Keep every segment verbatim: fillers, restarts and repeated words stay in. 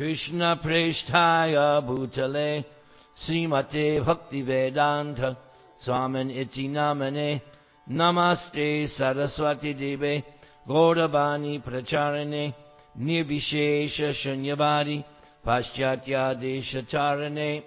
Krishna Presthaya Bhutale Srimate Bhaktivedanta Swamin Iti Namane Namaste Saraswati Deve Gauravani Pracharane Nirvishesha Shunyavadi Paschatya Desha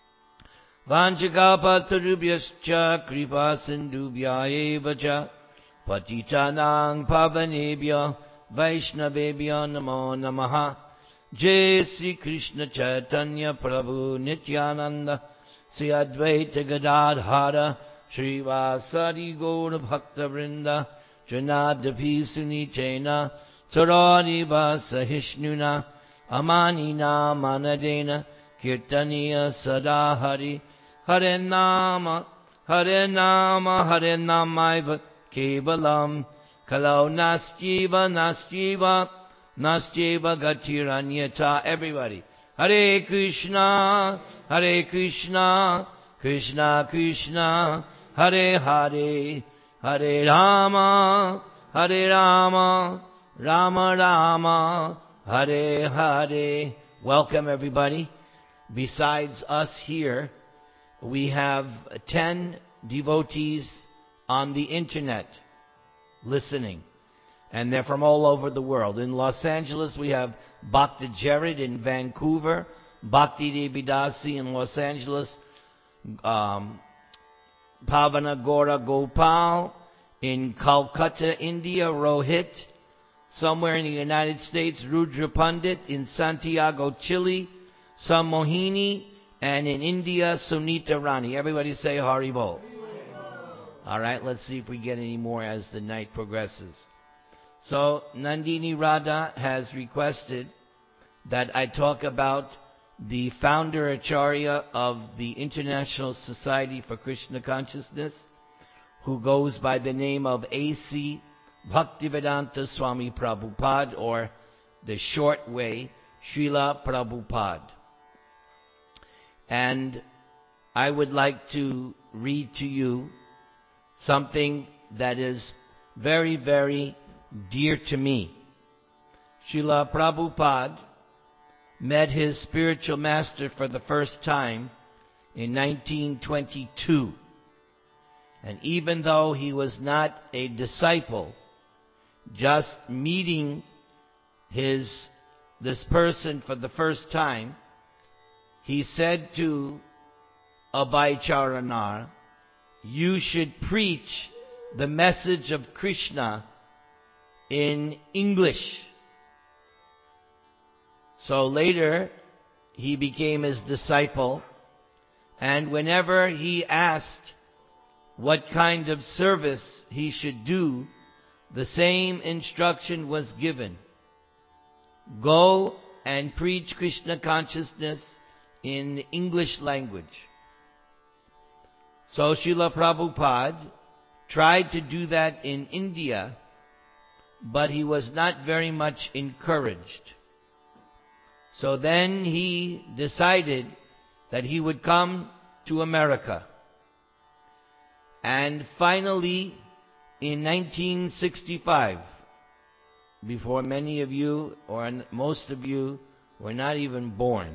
Vanchakapatarubhyascha Kripa Sindhubhya Evacha Patitanang Pavanebhya Vaishnavebhya Namo Namaha. Jai Sri Krishna Chaitanya Prabhu Nityananda Sri Advaita Gadadhara Sri Vasari Gaura Bhakta Vrinda Janadapi Sunitena Tarani Vasahishnuna Amanina Manadena Kirtaniya Sadahari Hare Nama Hare Nama Hare Namaiva Kevalam Kalau Nastiva Nastiva Nastyeva Gatiranyata. Everybody. Hare Krishna, Hare Krishna, Krishna Krishna, Hare Hare, Hare Rama, Hare Rama, Rama Rama, Hare Hare. Welcome everybody. Besides us here, we have ten devotees on the internet listening. And they're from all over the world. In Los Angeles, we have Bhakti Jared in Vancouver, Bhakti Devi Dasi in Los Angeles, um, Pavana Gora Gopal in Calcutta, India, Rohit, somewhere in the United States, Rudra Pandit in Santiago, Chile, Sam Mohini, and in India, Sunita Rani. Everybody say Haribol. All right, let's see if we get any more as the night progresses. So, Nandini Radha has requested that I talk about the founder Acharya of the International Society for Krishna Consciousness, who goes by the name of A C Bhaktivedanta Swami Prabhupada, or the short way, Srila Prabhupada. And I would like to read to you something that is very, very dear to me. Srila Prabhupada met his spiritual master for the first time in nineteen twenty-two. And even though he was not a disciple, just meeting his this person for the first time, he said to Abhay Charanar, "You should preach the message of Krishna in English." So later, he became his disciple, and whenever he asked what kind of service he should do, the same instruction was given. Go and preach Krishna consciousness in English language. So Srila Prabhupada tried to do that in India, but he was not very much encouraged. So then he decided that he would come to America. And finally, in nineteen sixty-five, before many of you, or most of you, were not even born,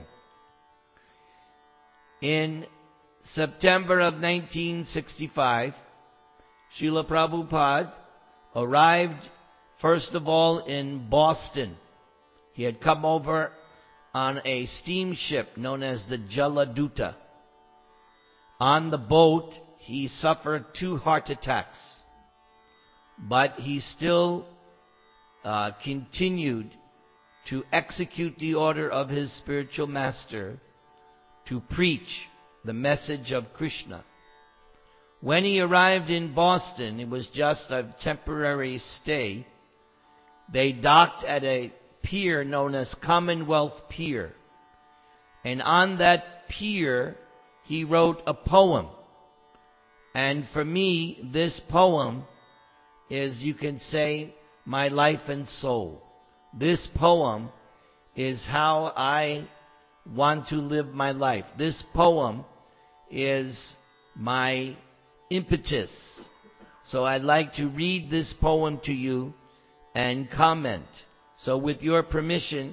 in September of nineteen sixty-five, Srila Prabhupada arrived first of all in Boston. He had come over on a steamship known as the Jaladuta. On the boat, he suffered two heart attacks, but he still uh, continued to execute the order of his spiritual master to preach the message of Krishna. When he arrived in Boston, it was just a temporary stay. They docked at a pier known as Commonwealth Pier. And on that pier, he wrote a poem. And for me, this poem is, you can say, my life and soul. This poem is how I want to live my life. This poem is my impetus. So I'd like to read this poem to you and comment. So with your permission,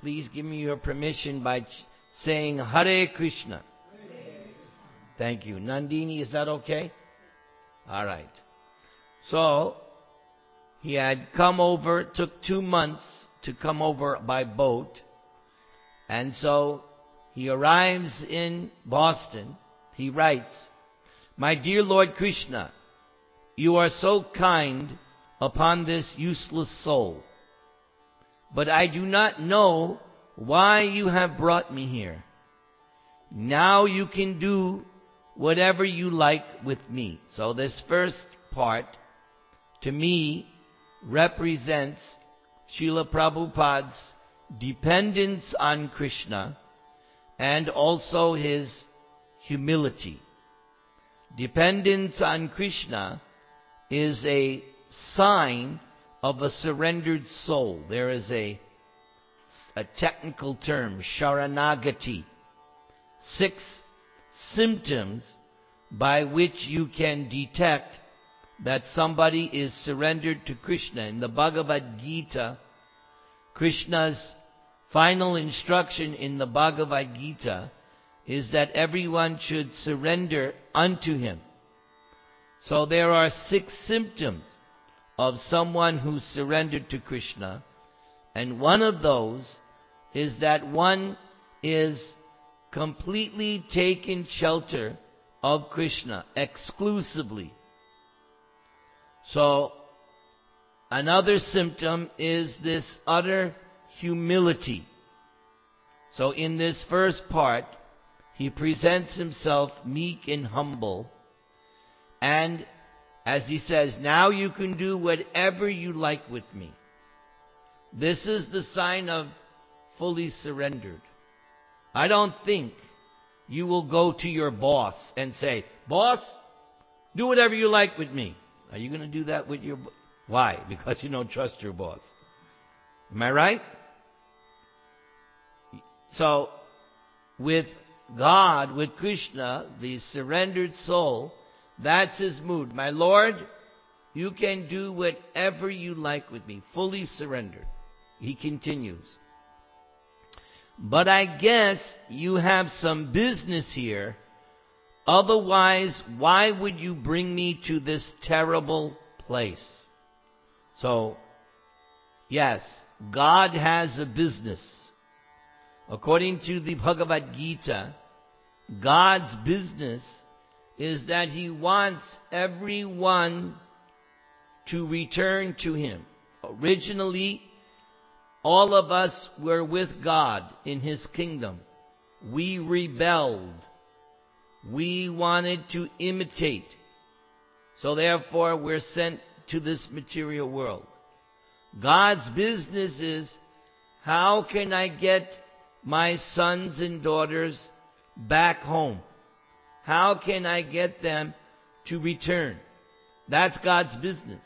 please give me your permission by ch- saying Hare Krishna. Thank you. Nandini, is that okay? All right. So, he had come over, it took two months to come over by boat. And so, he arrives in Boston. He writes, "My dear Lord Krishna, you are so kind upon this useless soul. But I do not know why you have brought me here. Now you can do whatever you like with me." So this first part, to me, represents Srila Prabhupada's dependence on Krishna and also his humility. Dependence on Krishna is a sign of a surrendered soul. There is a, a technical term, Sharanagati. Six symptoms by which you can detect that somebody is surrendered to Krishna. In the Bhagavad Gita, Krishna's final instruction in the Bhagavad Gita is that everyone should surrender unto him. So there are six symptoms of someone who's surrendered to Krishna, and one of those is that one is completely taken shelter of Krishna exclusively. So another symptom is this utter humility. So in this first part, he presents himself meek and humble, and as he says, now you can do whatever you like with me. This is the sign of fully surrendered. I don't think you will go to your boss and say, "Boss, do whatever you like with me." Are you going to do that with your boss? Why? Because you don't trust your boss. Am I right? So, with God, with Krishna, the surrendered soul, that's his mood. "My Lord, you can do whatever you like with me." Fully surrendered. He continues, "But I guess you have some business here. Otherwise, why would you bring me to this terrible place?" So, yes, God has a business. According to the Bhagavad Gita, God's business is that he wants everyone to return to him. Originally, all of us were with God in his kingdom. We rebelled. We wanted to imitate. So therefore, we're sent to this material world. God's business is, how can I get my sons and daughters back home? How can I get them to return? That's God's business.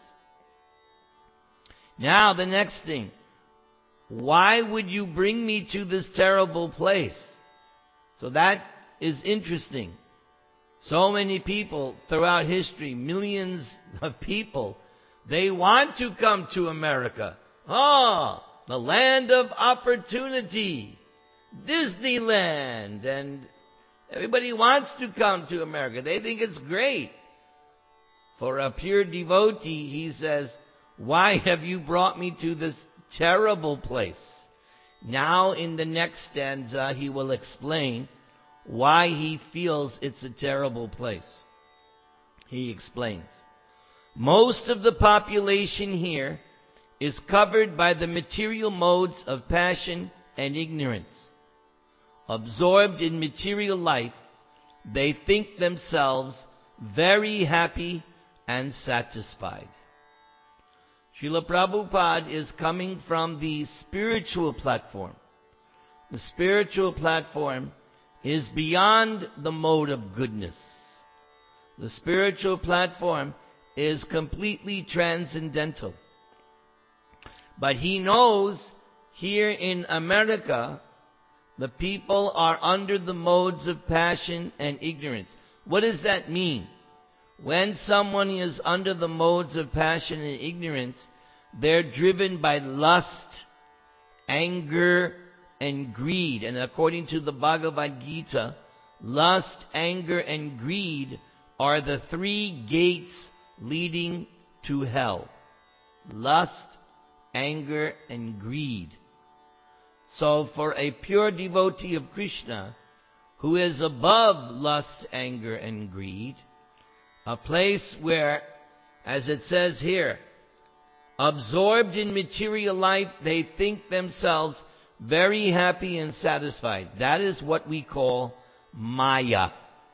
Now the next thing, why would you bring me to this terrible place? So that is interesting. So many people throughout history, millions of people, they want to come to America. Oh, the land of opportunity, Disneyland, and everybody wants to come to America. They think it's great. For a pure devotee, he says, "Why have you brought me to this terrible place?" Now in the next stanza, he will explain why he feels it's a terrible place. He explains, "Most of the population here is covered by the material modes of passion and ignorance. Absorbed in material life, they think themselves very happy and satisfied." Srila Prabhupada is coming from the spiritual platform. The spiritual platform is beyond the mode of goodness. The spiritual platform is completely transcendental. But he knows here in America, the people are under the modes of passion and ignorance. What does that mean? When someone is under the modes of passion and ignorance, they're driven by lust, anger, and greed. And according to the Bhagavad Gita, lust, anger, and greed are the three gates leading to hell. Lust, anger, and greed. So for a pure devotee of Krishna, who is above lust, anger, and greed, a place where, as it says here, absorbed in material life, they think themselves very happy and satisfied. That is what we call Maya.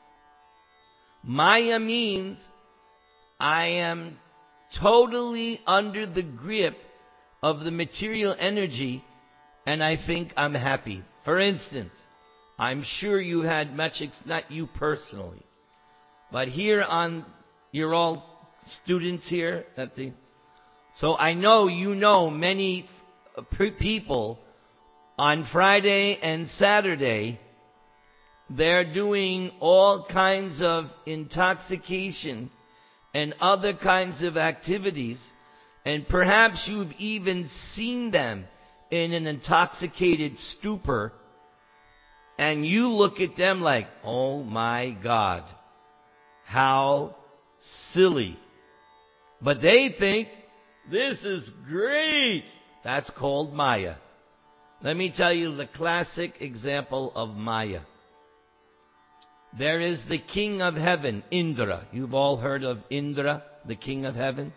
Maya means I am totally under the grip of the material energy and I think I'm happy. For instance, I'm sure you had much, not you personally, but here on, you're all students here at the, so I know you know many people on Friday and Saturday, they're doing all kinds of intoxication and other kinds of activities, and perhaps you've even seen them in an intoxicated stupor, and you look at them like, oh my God, how silly. But they think, this is great. That's called Maya. Let me tell you the classic example of Maya. There is the king of heaven, Indra. You've all heard of Indra, the king of heaven.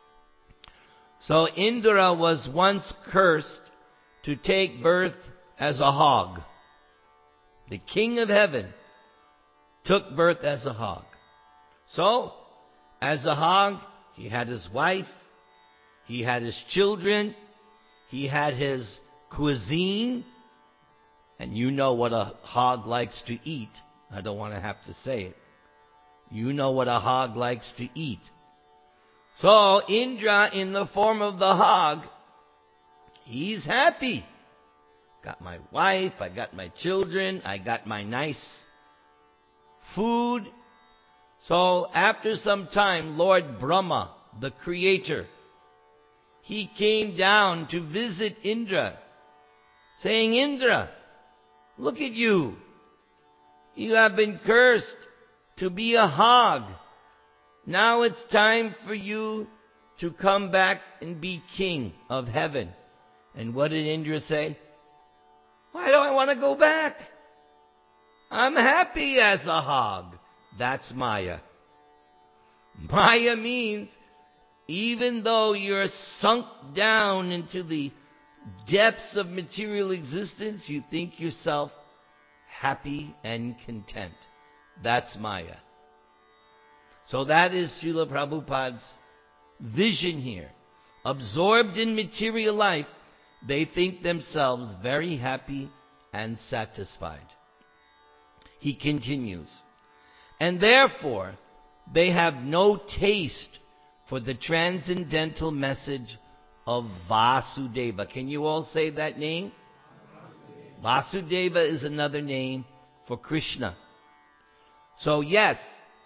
So Indra was once cursed to take birth as a hog. The king of heaven took birth as a hog. So, as a hog, he had his wife, he had his children, he had his cuisine, and you know what a hog likes to eat. I don't want to have to say it. You know what a hog likes to eat. So, Indra, in the form of the hog, he's happy. Got my wife, I got my children, I got my nice food. So after some time, Lord Brahma, the creator, he came down to visit Indra, saying, Indra, look at you. You have been cursed to be a hog. Now it's time for you to come back and be king of heaven. And what did Indra say? Why do I want to go back? I'm happy as a hog. That's Maya. Maya means even though you're sunk down into the depths of material existence, you think yourself happy and content. That's Maya. So that is Srila Prabhupada's vision here. Absorbed in material life, they think themselves very happy and satisfied. He continues, and therefore they have no taste for the transcendental message of Vasudeva. Can you all say that name? Vasudeva, Vasudeva is another name for Krishna. So yes,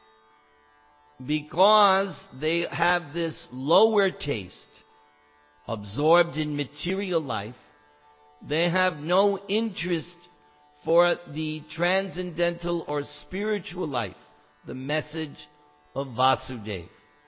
because they have this lower taste, absorbed in material life, they have no interest for the transcendental or spiritual life, the message of Vasudeva.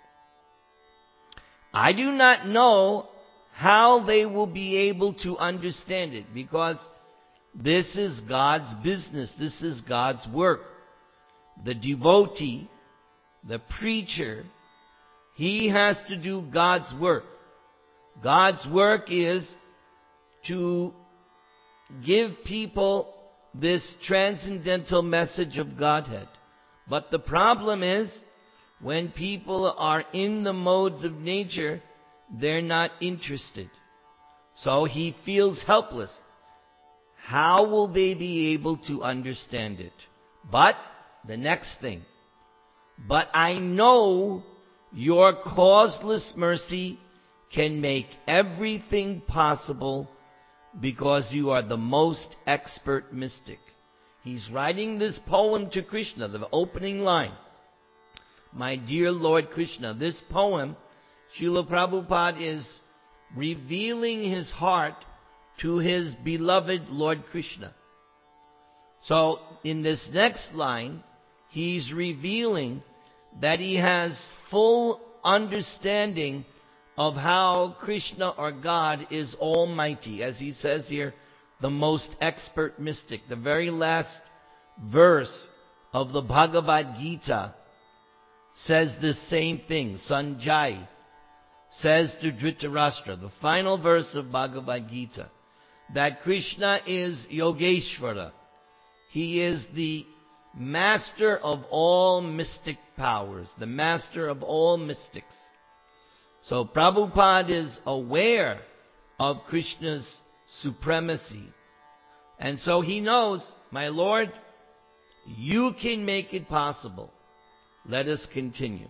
I do not know how they will be able to understand it, because this is God's business, this is God's work. The devotee, the preacher, he has to do God's work. God's work is to give people this transcendental message of Godhead. But the problem is, when people are in the modes of nature, they're not interested. So he feels helpless. How will they be able to understand it? But, the next thing, but I know your causeless mercy can make everything possible because you are the most expert mystic. He's writing this poem to Krishna, the opening line. My dear Lord Krishna, this poem, Srila Prabhupada is revealing his heart to his beloved Lord Krishna. So, in this next line, he's revealing that he has full understanding of how Krishna or God is almighty. As he says here, the most expert mystic. The very last verse of the Bhagavad Gita says the same thing. Sanjay says to Dhritarashtra, the final verse of Bhagavad Gita, that Krishna is Yogeshvara. He is the master of all mystic powers, the master of all mystics. So Prabhupada is aware of Krishna's supremacy. And so he knows, my Lord, you can make it possible. Let us continue.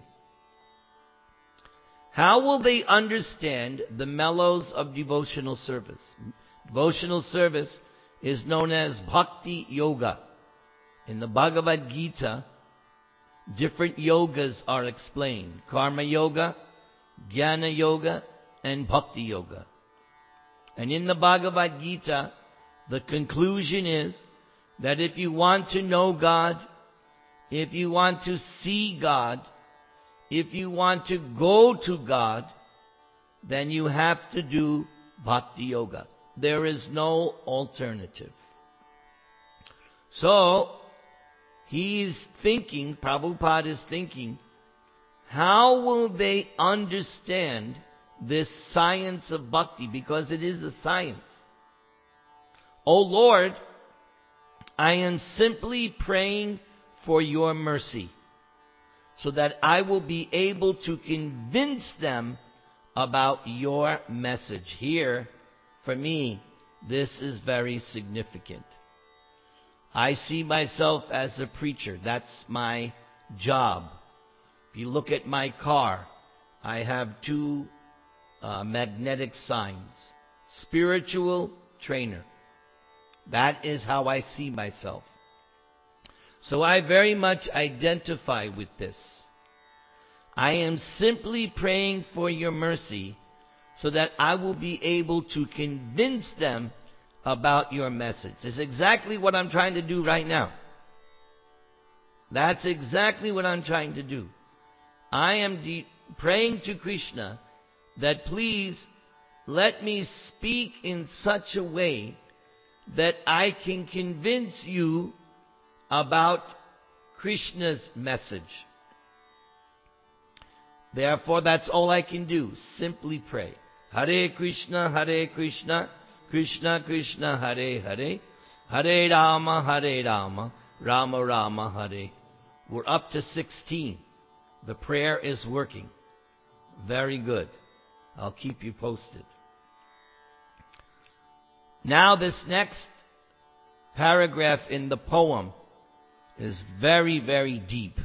How will they understand the mellows of devotional service? Devotional service is known as Bhakti Yoga. In the Bhagavad Gita, different yogas are explained. Karma Yoga, Jnana Yoga, and Bhakti Yoga. And in the Bhagavad Gita, the conclusion is that if you want to know God, if you want to see God, if you want to go to God, then you have to do Bhakti Yoga. There is no alternative. So, he's thinking, Prabhupada is thinking, how will they understand this science of bhakti? Because it is a science. O Lord, I am simply praying for your mercy, so that I will be able to convince them about your message. Here, for me, this is very significant. I see myself as a preacher. That's my job. If you look at my car, I have two uh, magnetic signs. Spiritual trainer. That is how I see myself. So I very much identify with this. I am simply praying for your mercy so that I will be able to convince them about your message. It's exactly what I'm trying to do right now. That's exactly what I'm trying to do. I am de- praying to Krishna that please let me speak in such a way that I can convince you about Krishna's message. Therefore, that's all I can do. Simply pray. Hare Krishna, Hare Krishna, Krishna Krishna, Hare Hare, Hare Rama, Hare Rama, Rama Rama, Hare. We're up to sixteen. The prayer is working. Very good. I'll keep you posted. Now this next paragraph in the poem is very, very deep.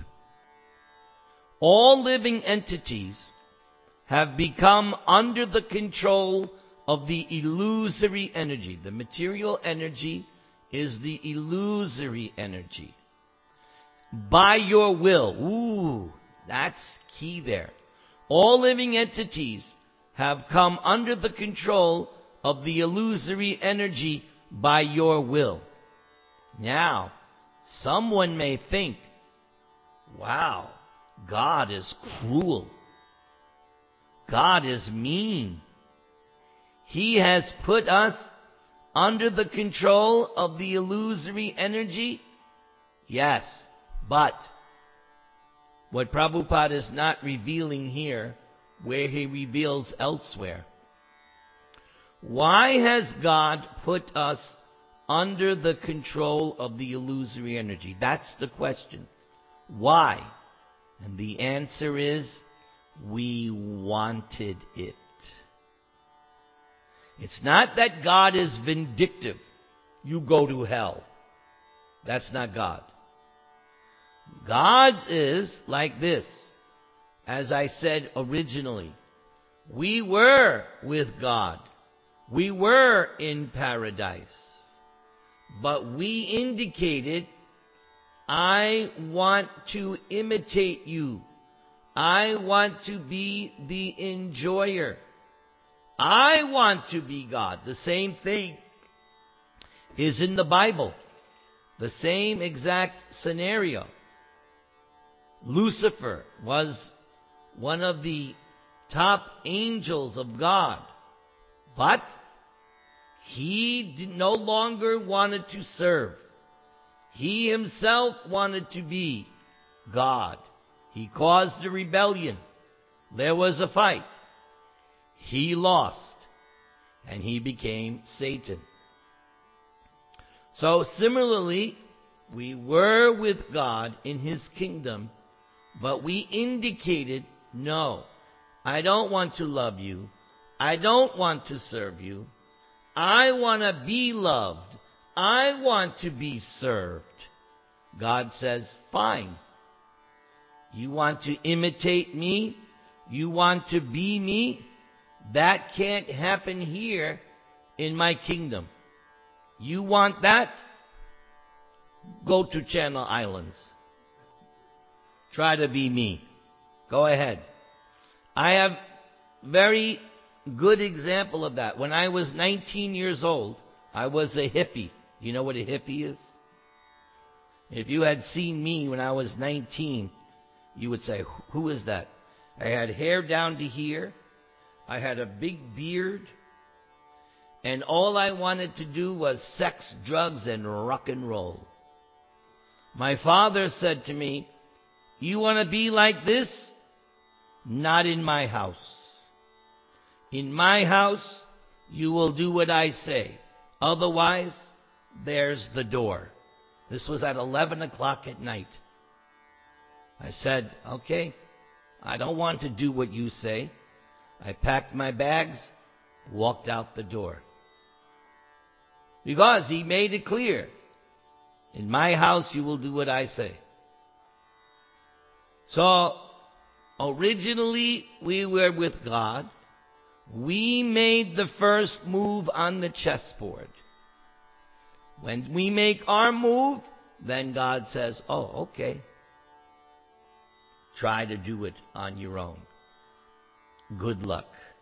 All living entities have become under the control of the illusory energy. The material energy is the illusory energy. By your will. Ooh, that's key there. All living entities have come under the control of the illusory energy by your will. Now, someone may think, wow, God is cruel. God is mean. He has put us under the control of the illusory energy. Yes, but what Prabhupada is not revealing here, where he reveals elsewhere. Why has God put us under the control of the illusory energy? That's the question. Why? And the answer is, we wanted it. It's not that God is vindictive. You go to hell. That's not God. God is like this. As I said originally, we were with God. We were in paradise. But we indicated, I want to imitate you. I want to be the enjoyer. I want to be God. The same thing is in the Bible. The same exact scenario. Lucifer was one of the top angels of God, but he did no longer wanted to serve. He himself wanted to be God. He caused a rebellion. There was a fight. He lost, and he became Satan. So similarly, we were with God in His kingdom, but we indicated, no, I don't want to love you. I don't want to serve you. I want to be loved. I want to be served. God says, fine. You want to imitate me? You want to be me? That can't happen here in my kingdom. You want that? Go to Channel Islands. Try to be me. Go ahead. I have very good example of that. When I was nineteen years old, I was a hippie. You know what a hippie is? If you had seen me when I was nineteen, you would say, who is that? I had hair down to here. I had a big beard. And all I wanted to do was sex, drugs, and rock and roll. My father said to me, you want to be like this? Not in my house. In my house, you will do what I say. Otherwise, there's the door. This was at eleven o'clock at night. I said, okay, I don't want to do what you say. I packed my bags, walked out the door. Because he made it clear, in my house you will do what I say. So, originally we were with God. We made the first move on the chessboard. When we make our move, then God says, oh, okay. Try to do it on your own. Good luck.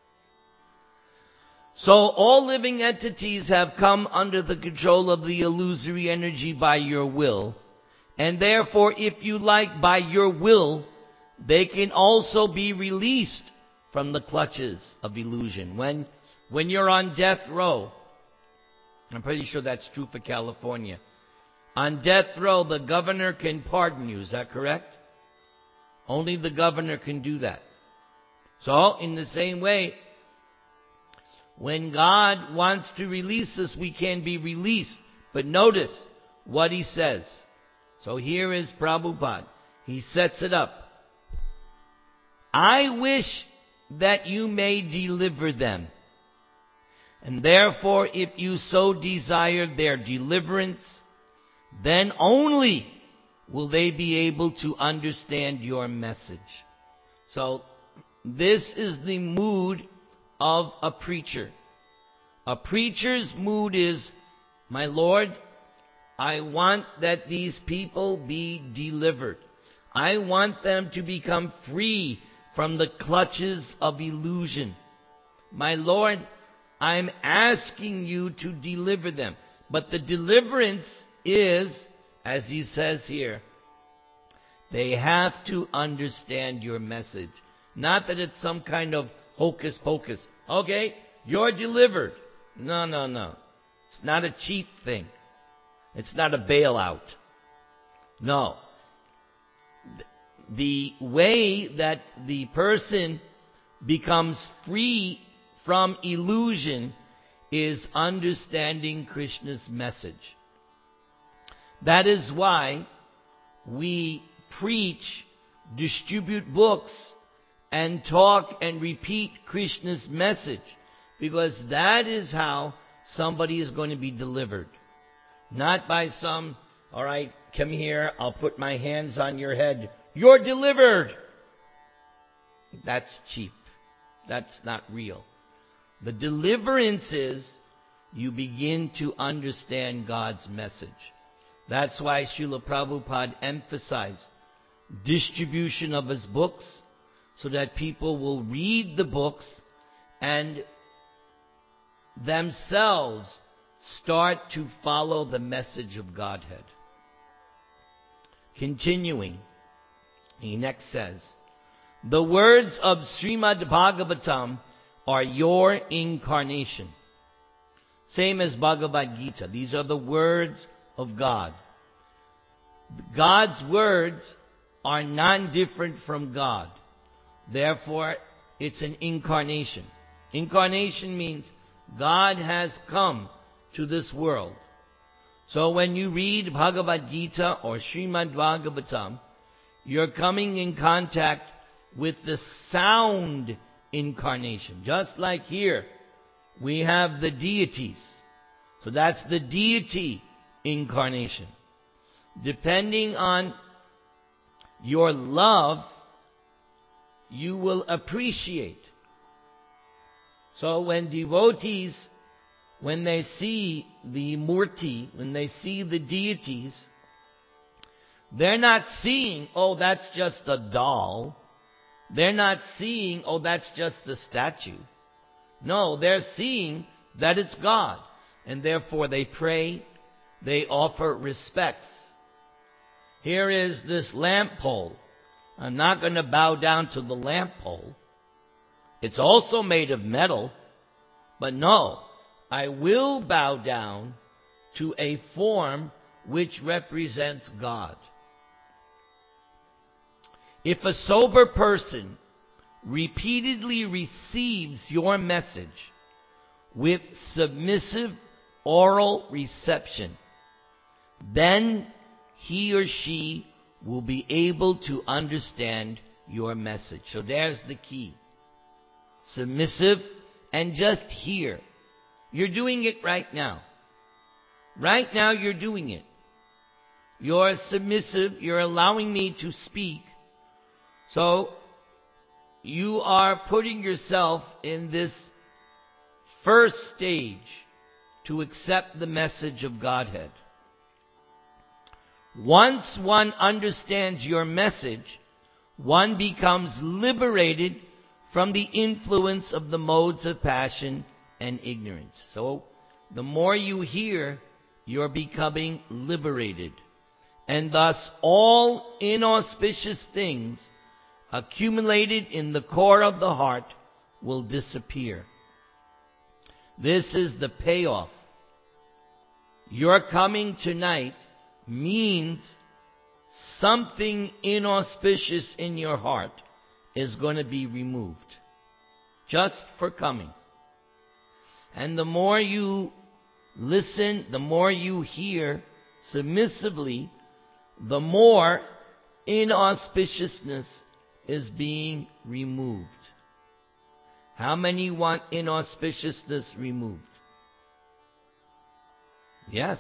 So all living entities have come under the control of the illusory energy by your will. And therefore, if you like, by your will, they can also be released from the clutches of illusion. When, when you're on death row, I'm pretty sure that's true for California. On death row, the governor can pardon you. Is that correct? Only the governor can do that. So, in the same way, when God wants to release us, we can be released. But notice what he says. So here is Prabhupada. He sets it up. I wish that you may deliver them. And therefore, if you so desire their deliverance, then only will they be able to understand your message. So, this is the mood of a preacher. A preacher's mood is, my Lord, I want that these people be delivered. I want them to become free from the clutches of illusion. My Lord, I'm asking you to deliver them. But the deliverance is, as he says here, they have to understand your message. Not that it's some kind of hocus pocus. Okay, you're delivered. No, no, no. It's not a cheap thing. It's not a bailout. No. The way that the person becomes free from illusion is understanding Krishna's message. That is why we preach, distribute books, and talk and repeat Krishna's message. Because that is how somebody is going to be delivered. Not by some, all right, come here, I'll put my hands on your head. You're delivered. That's cheap. That's not real. The deliverance is you begin to understand God's message. That's why Srila Prabhupada emphasized distribution of his books so that people will read the books and themselves start to follow the message of Godhead. Continuing, he next says, the words of Srimad Bhagavatam are your incarnation. Same as Bhagavad Gita. These are the words of God. God's words are non-different from God. Therefore, it's an incarnation. Incarnation means God has come to this world. So when you read Bhagavad Gita or Srimad Bhagavatam, you're coming in contact with the sound incarnation. Just like here, we have the deities. So that's the deity incarnation. Depending on your love, you will appreciate. So when devotees, when they see the Murti, when they see the deities, they're not seeing, oh, that's just a doll. They're not seeing, oh, that's just a statue. No, they're seeing that it's God. And therefore they pray, they offer respects. Here is this lamp pole. I'm not going to bow down to the lamp pole. It's also made of metal. But no, I will bow down to a form which represents God. If a sober person repeatedly receives your message with submissive oral reception, then he or she will be able to understand your message. So there's the key. Submissive and just hear. You're doing it right now. Right now you're doing it. You're submissive. You're allowing me to speak. So you are putting yourself in this first stage to accept the message of Godhead. Once one understands your message, one becomes liberated from the influence of the modes of passion and ignorance. So the more you hear, you're becoming liberated. And thus all inauspicious things accumulated in the core of the heart will disappear. This is the payoff. Your coming tonight means something inauspicious in your heart is going to be removed. Just for coming. And the more you listen, the more you hear submissively, the more inauspiciousness is being removed. How many want inauspiciousness removed? Yes.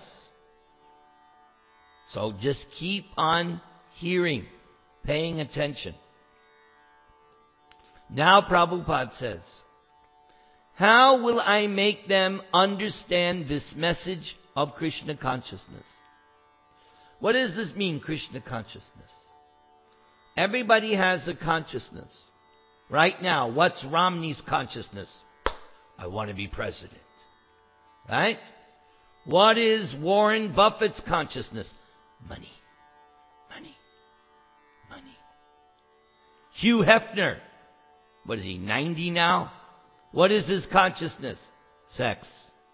So just keep on hearing, paying attention. Now Prabhupada says, how will I make them understand this message of Krishna consciousness? What does this mean, Krishna consciousness? Everybody has a consciousness. Right now, what's Romney's consciousness? I want to be president. Right? What is Warren Buffett's consciousness? Money. Money. Money. Hugh Hefner. What is he, ninety now? What is his consciousness? Sex.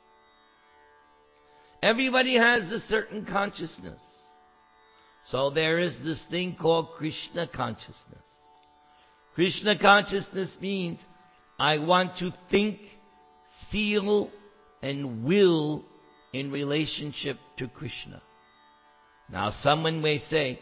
Everybody has a certain consciousness. So there is this thing called Krishna consciousness. Krishna consciousness means I want to think, feel, and will in relationship to Krishna. Now someone may say,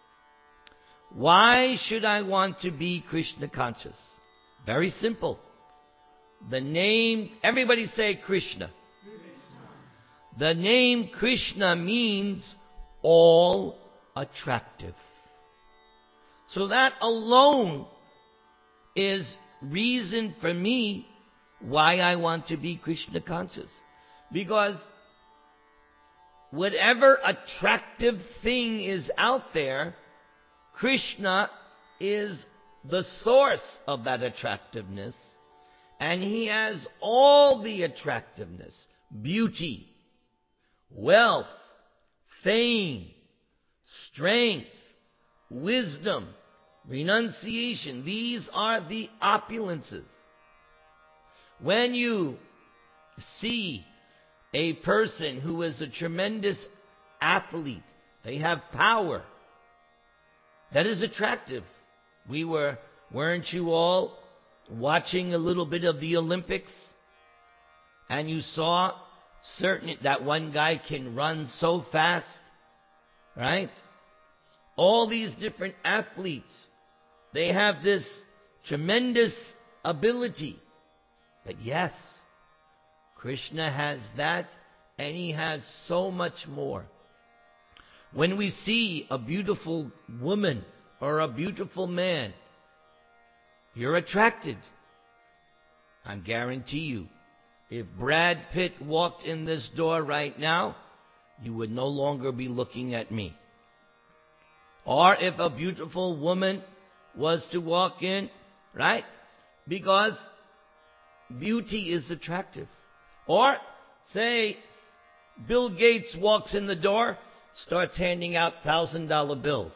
why should I want to be Krishna conscious? Very simple. The name, everybody say Krishna. Krishna. The name Krishna means all attractive. So that alone is reason for me why I want to be Krishna conscious. Because whatever attractive thing is out there, Krishna is the source of that attractiveness. And he has all the attractiveness, beauty, wealth, fame, strength, wisdom, renunciation. These are the opulences. When you see a person who is a tremendous athlete, they have power, that is attractive. We were, weren't you all watching a little bit of the Olympics? And you saw certain, that one guy can run so fast, right? All these different athletes, they have this tremendous ability. But yes, Krishna has that, and he has so much more. When we see a beautiful woman or a beautiful man, you're attracted. I guarantee you, if Brad Pitt walked in this door right now, you would no longer be looking at me. Or if a beautiful woman was to walk in, right? Because beauty is attractive. Or, say, Bill Gates walks in the door, starts handing out one thousand dollar bills.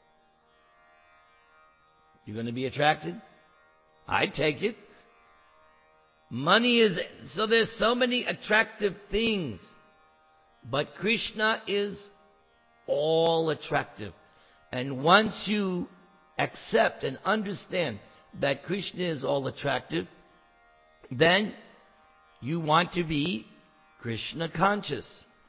You're going to be attracted? I'd take it. Money is, so there's so many attractive things. But Krishna is all attractive. And once you accept and understand that Krishna is all attractive, then you want to be Krishna conscious.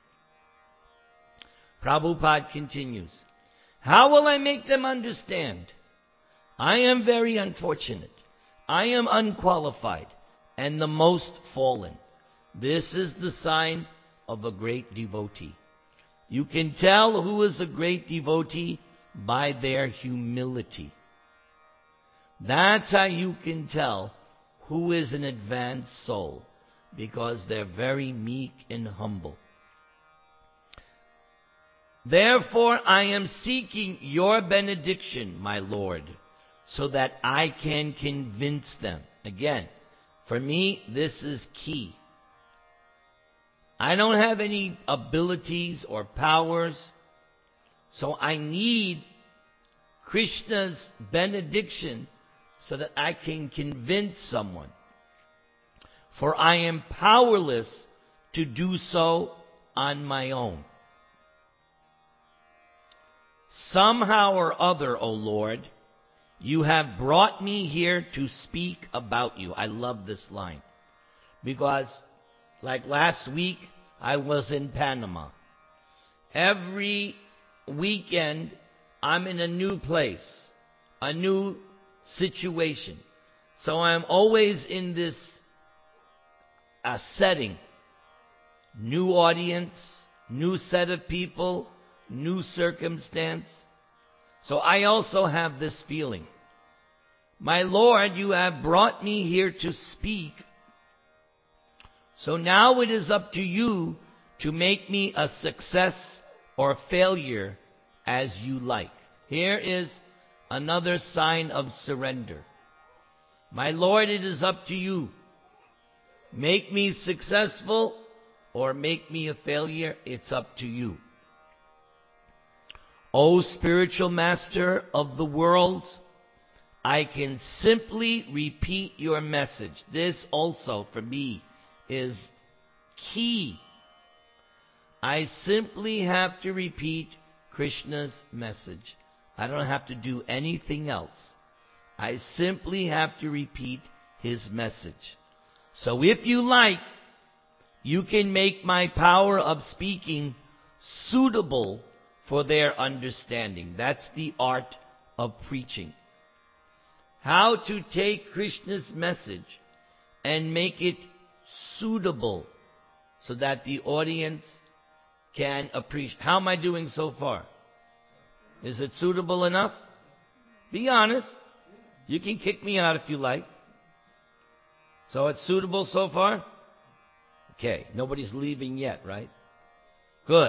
Prabhupada continues, how will I make them understand? I am very unfortunate. I am unqualified and the most fallen. This is the sign of a great devotee. You can tell who is a great devotee by their humility. That's how you can tell who is an advanced soul, because they're very meek and humble. Therefore, I am seeking your benediction, my Lord, so that I can convince them. Again, for me, this is key. I don't have any abilities or powers, so I need Krishna's benediction so that I can convince someone. For I am powerless to do so on my own. Somehow or other, O Lord, you have brought me here to speak about you. I love this line. Because, like last week, I was in Panama. Every weekend, I'm in a new place, a new situation. So I'm always in this uh, setting. New audience, new set of people, new circumstance. So I also have this feeling. My Lord, you have brought me here to speak. So now it is up to you to make me a success or failure as you like. Here is another sign of surrender. My Lord, it is up to you. Make me successful or make me a failure. It's up to you. O spiritual master of the worlds, I can simply repeat your message. This also, for me, is key. I simply have to repeat Krishna's message. I don't have to do anything else. I simply have to repeat his message. So if you like, you can make my power of speaking suitable for their understanding. That's the art of preaching. How to take Krishna's message and make it suitable so that the audience can appreciate. How am I doing so far? Is it suitable enough? Be honest. You can kick me out if you like. So it's suitable so far? Okay, nobody's leaving yet, right? Good.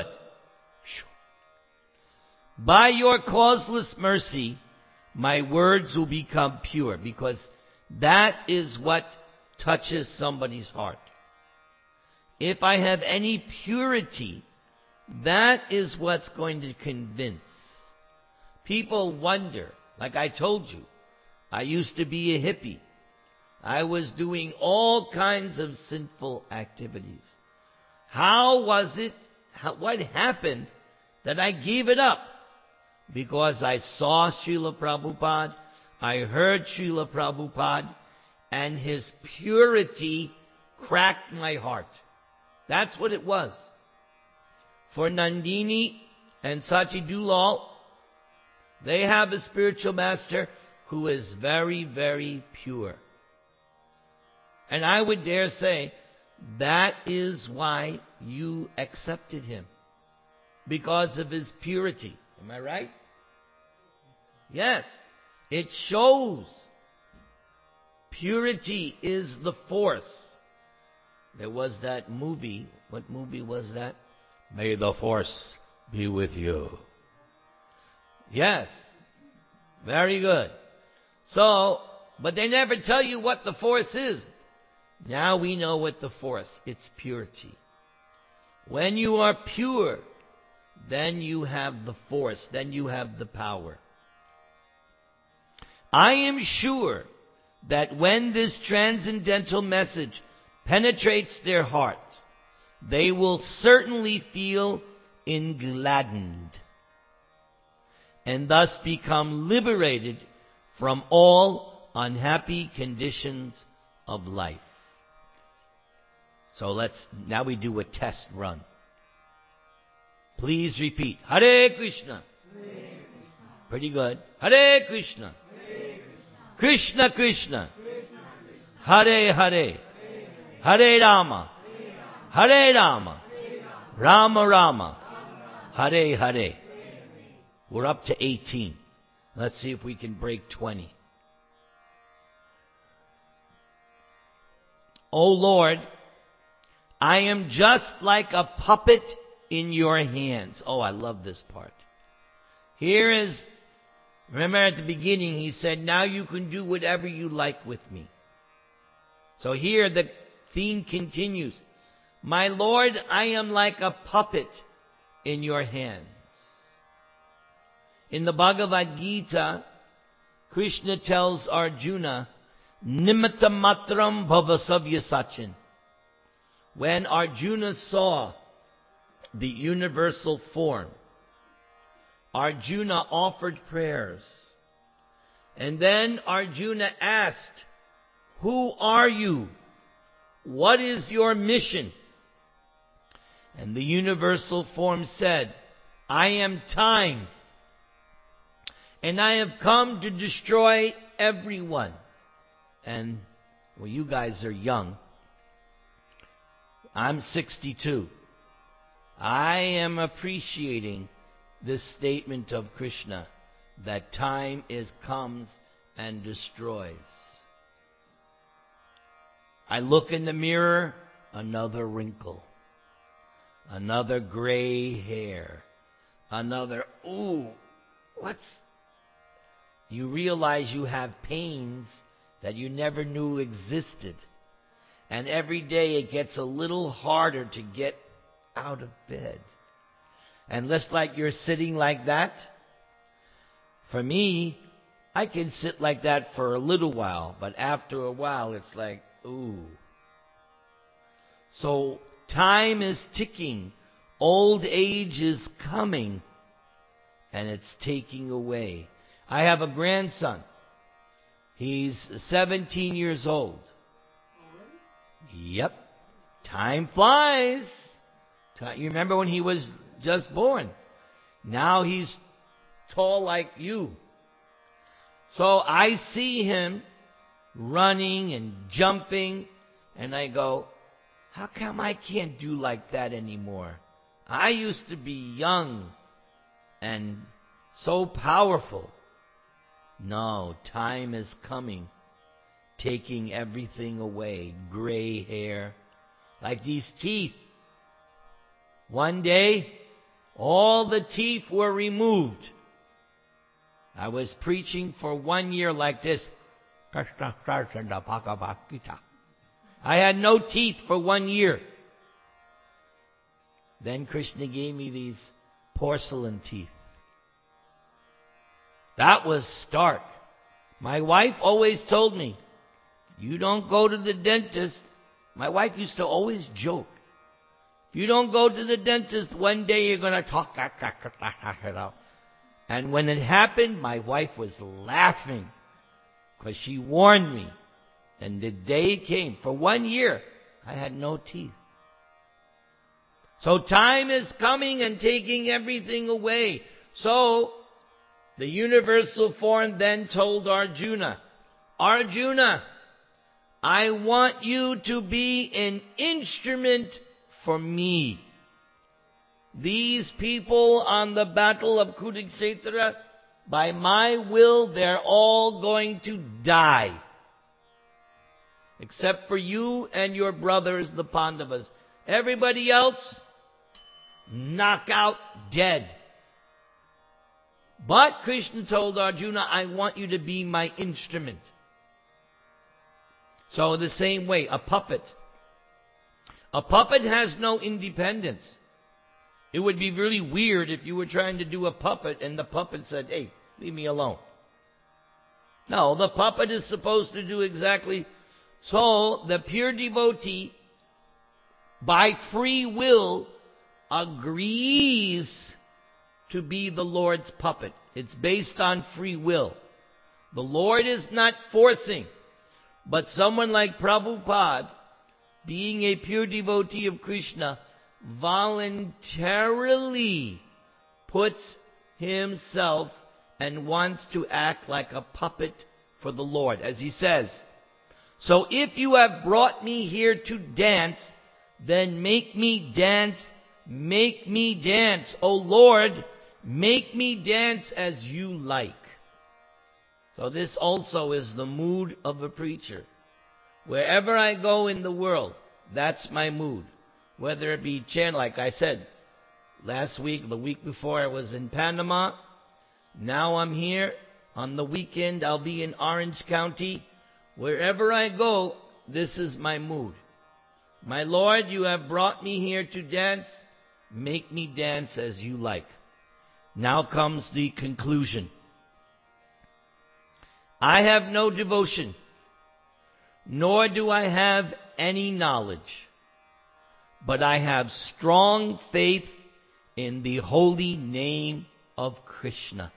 By your causeless mercy, my words will become pure, because that is what touches somebody's heart. If I have any purity, that is what's going to convince. People wonder, like I told you, I used to be a hippie. I was doing all kinds of sinful activities. How was it, how, what happened that I gave it up? Because I saw Srila Prabhupada, I heard Srila Prabhupada, and his purity cracked my heart. That's what it was. For Nandini and Sachi Dulal, they have a spiritual master who is very, very pure. And I would dare say, that is why you accepted him. Because of his purity. Am I right? Yes. It shows. Purity is the force. There was that movie. What movie was that? May the force be with you. Yes. Very good. So, but they never tell you what the force is. Now we know what the force. It's purity. When you are pure, then you have the force. Then you have the power. I am sure that when this transcendental message penetrates their hearts, they will certainly feel engladdened and thus become liberated from all unhappy conditions of life. So let's, now we do a test run. Please repeat. Hare Krishna. Hare Krishna. Pretty good. Hare Krishna. Hare Krishna. Krishna Krishna. Krishna. Hare Hare. Hare Rama. Hare Rama. Rama Rama. Hare Hare. We're up to eighteen. Let's see if we can break twenty. O Lord, I am just like a puppet in your hands. Oh, I love this part. Here is, remember at the beginning he said, now you can do whatever you like with me. So here the theme continues. My Lord, I am like a puppet in your hands. In the Bhagavad Gita, Krishna tells Arjuna, Nimitta matram bhavasavya sachin. When Arjuna saw the universal form, Arjuna offered prayers. And then Arjuna asked, who are you? What is your mission? And the universal form said, I am time. And I have come to destroy everyone. And, well, you guys are young. I'm sixty-two. I am appreciating this statement of Krishna that time is comes and destroys. I look in the mirror, another wrinkle, another gray hair, another, ooh, what's, you realize you have pains that you never knew existed. And every day it gets a little harder to get out of bed. And just like you're sitting like that, for me, I can sit like that for a little while, but after a while it's like, ooh. So time is ticking. Old age is coming, and it's taking away. I have a grandson. He's seventeen years old. Yep. Time flies. You remember when he was just born. Now he's tall like you. So I see him running and jumping, and I go, how come I can't do like that anymore? I used to be young and so powerful. No, time is coming, taking everything away. Gray hair, like these teeth. One day, all the teeth were removed. I was preaching for one year like this. Krishna starts in the Bhagavad Gita. I had no teeth for one year. Then Krishna gave me these porcelain teeth. That was stark. My wife always told me, you don't go to the dentist. My wife used to always joke. If you don't go to the dentist, one day you're going to talk. And when it happened, my wife was laughing because she warned me. And the day came. For one year, I had no teeth. So time is coming and taking everything away. So the universal form then told Arjuna, Arjuna, I want you to be an instrument for me. These people on the battle of Kurukshetra, by my will, they're all going to die. Except for you and your brothers, the Pandavas. Everybody else, knock out, dead. But Krishna told Arjuna, I want you to be my instrument. So the same way, a puppet. A puppet has no independence. It would be really weird if you were trying to do a puppet and the puppet said, hey, leave me alone. No, the puppet is supposed to do exactly. So the pure devotee, by free will, agrees to be the Lord's puppet. It's based on free will. The Lord is not forcing. But someone like Prabhupada, being a pure devotee of Krishna, voluntarily puts himself and wants to act like a puppet for the Lord. As he says, so if you have brought me here to dance, then make me dance, make me dance. O Lord, make me dance as you like. So this also is the mood of a preacher. Wherever I go in the world, that's my mood. Whether it be chant, like I said, last week, the week before I was in Panama. Now I'm here. On the weekend I'll be in Orange County. Wherever I go, this is my mood. My Lord, you have brought me here to dance. Make me dance as you like. Now comes the conclusion. I have no devotion, nor do I have any knowledge, but I have strong faith in the holy name of Krishna.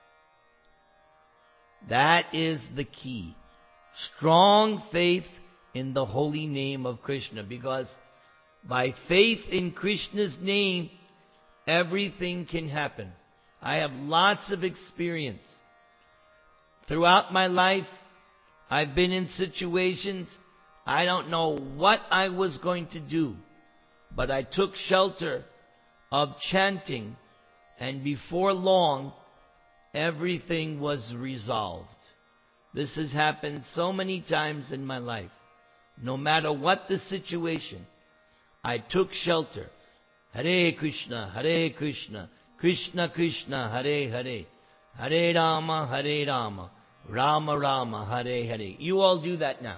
That is the key. Strong faith in the holy name of Krishna, because by faith in Krishna's name, everything can happen. I have lots of experience. Throughout my life, I've been in situations I don't know what I was going to do, but I took shelter of chanting, and before long, everything was resolved. This has happened so many times in my life. No matter what the situation, I took shelter. Hare Krishna, Hare Krishna, Krishna Krishna, Hare Hare, Hare Rama, Hare Rama, Rama Rama, Hare Hare. You all do that now.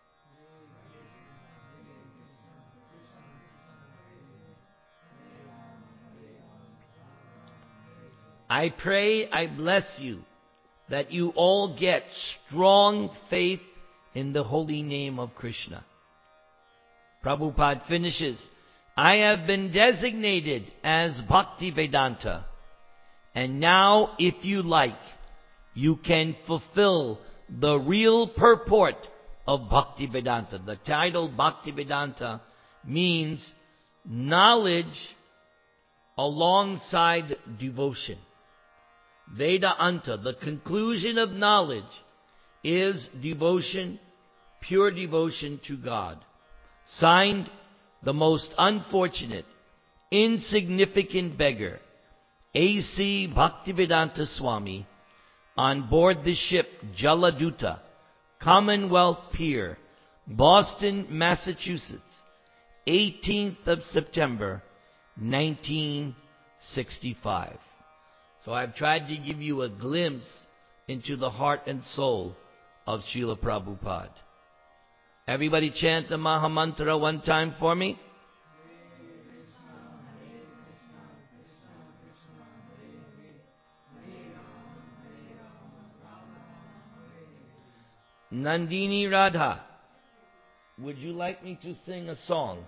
I pray, I bless you, that you all get strong faith in the holy name of Krishna. Prabhupada finishes, I have been designated as Bhaktivedanta, and now, if you like, you can fulfill the real purport of Bhaktivedanta. The title Bhaktivedanta means knowledge alongside devotion. Vedanta, the conclusion of knowledge, is devotion, pure devotion to God. Signed, the most unfortunate, insignificant beggar, A C Bhaktivedanta Swami, on board the ship Jaladuta, Commonwealth Pier, Boston, Massachusetts, eighteenth of September, nineteen sixty-five. So I've tried to give you a glimpse into the heart and soul of Srila Prabhupada. Everybody chant the Maha Mantra one time for me. Nandini Radha, would you like me to sing a song?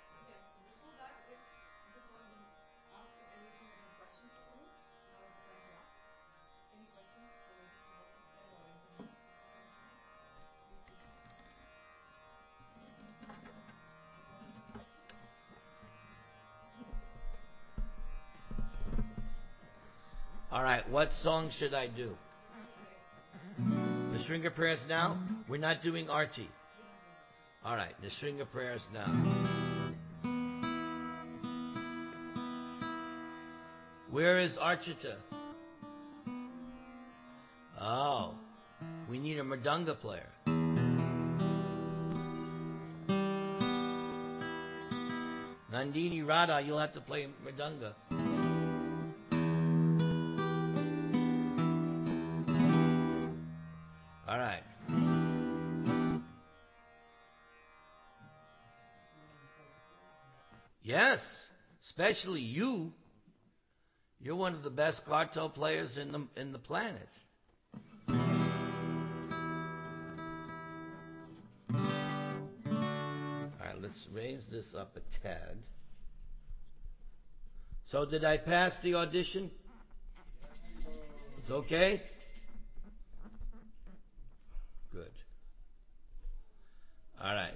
All right, what song should I do? The Shringa prayers now? We're not doing Arti. All right, the Shringa prayers now. Where is Archita? Oh, we need a Mridanga player. Nandini Radha, you'll have to play Mridanga. All right. Yes, especially you. You're one of the best kartal players in the in the planet. All right, let's raise this up a tad. So did I pass the audition? It's okay? Good. All right.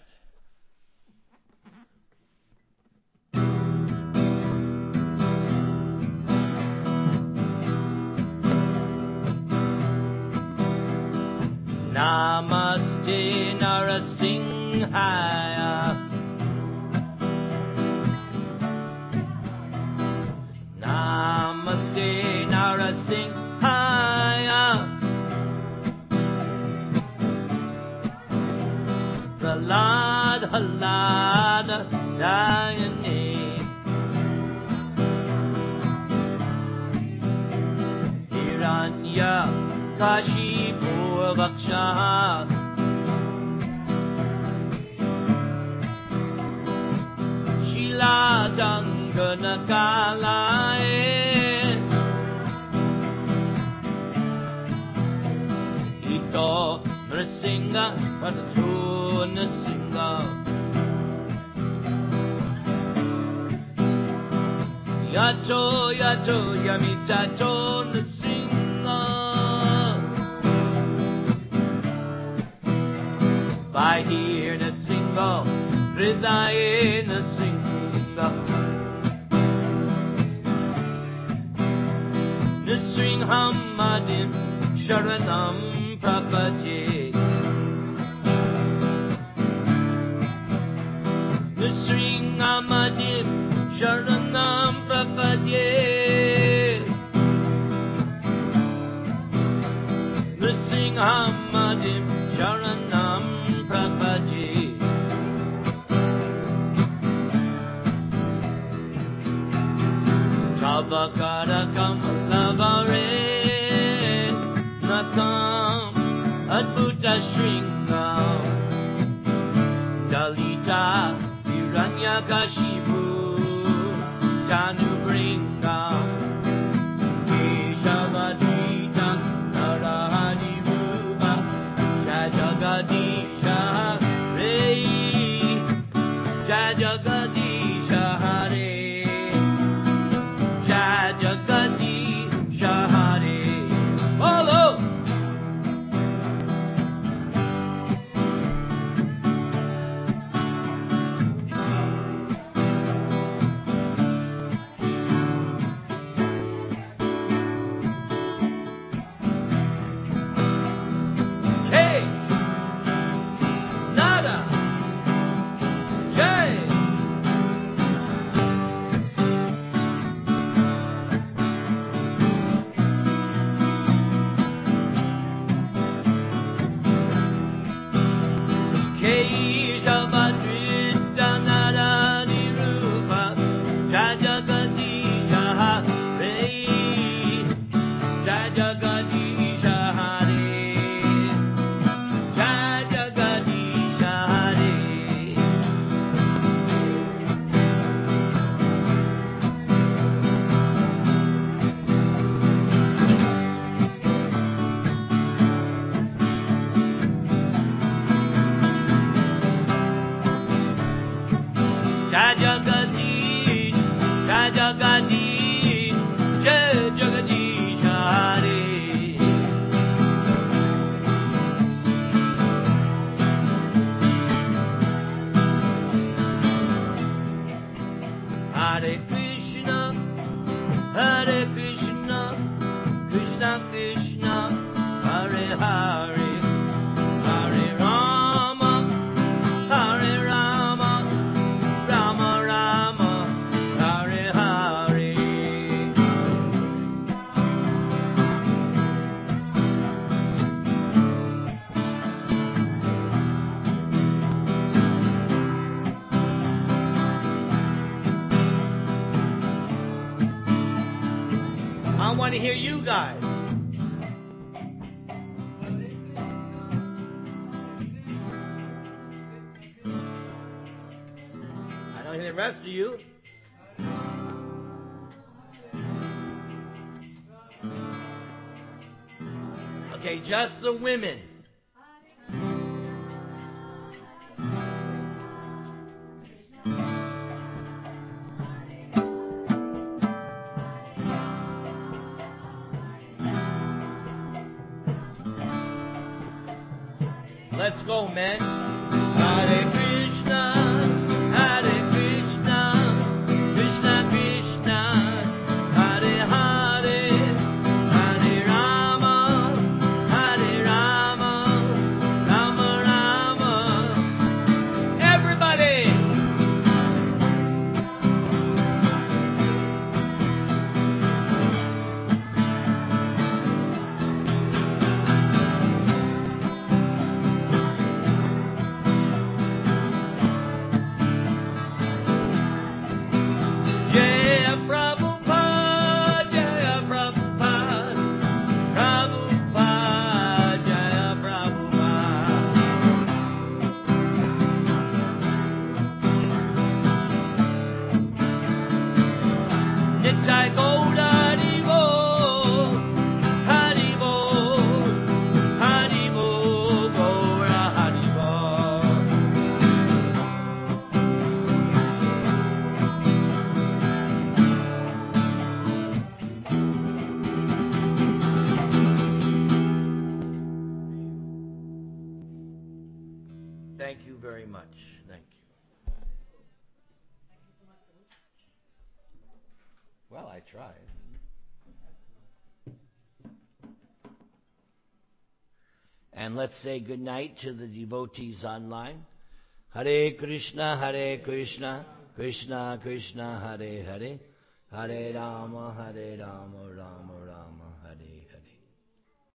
Namaste Narasimhaya. Namaste Narasimhaya. Prahlad Halada Dayane. Hiranya Kashipu Vaksha. Shila Dangana Kalae. Ito Nrsinga Padatu Nrsinga. Yato Yato Yamitato Nrsinga. By here Nrsinga, Hridaye Nrsinga. Nrsinghamadim Sharanam Prapati. Nrsinghamadim Sharanam Prapati. Nrsinghamadim Sharanam Prapati. Tavakara Kamalavare Nakam Adbhuta Shringam Dalita Hiranyakashipu Tanubringam Keshavadita Narahani Rupa Jajagadisha Rei Jajagadisha Hare Jajagadisha Hare. Follow! Jajagadisha you guys. I don't hear the rest of you. Okay, just the women. Let's go, men. Hare Krishna, Hare Krishna, Krishna Krishna, Hare Hare, Hare Rama, Hare Rama, Rama Rama. Everybody. Jaya Prabhupada, Jaya Prabhupada, Prabhupada, Jaya Prabhupada. Nitai Gaura Haribo, Haribo, Haribo, Gaura Haribo. Thank you very much. Thank you. Well, I tried. And let's say good night to the devotees online. Hare Krishna, Hare Krishna, Krishna Krishna, Hare Hare, Hare Rama, Hare Rama, Rama Rama, Hare Hare.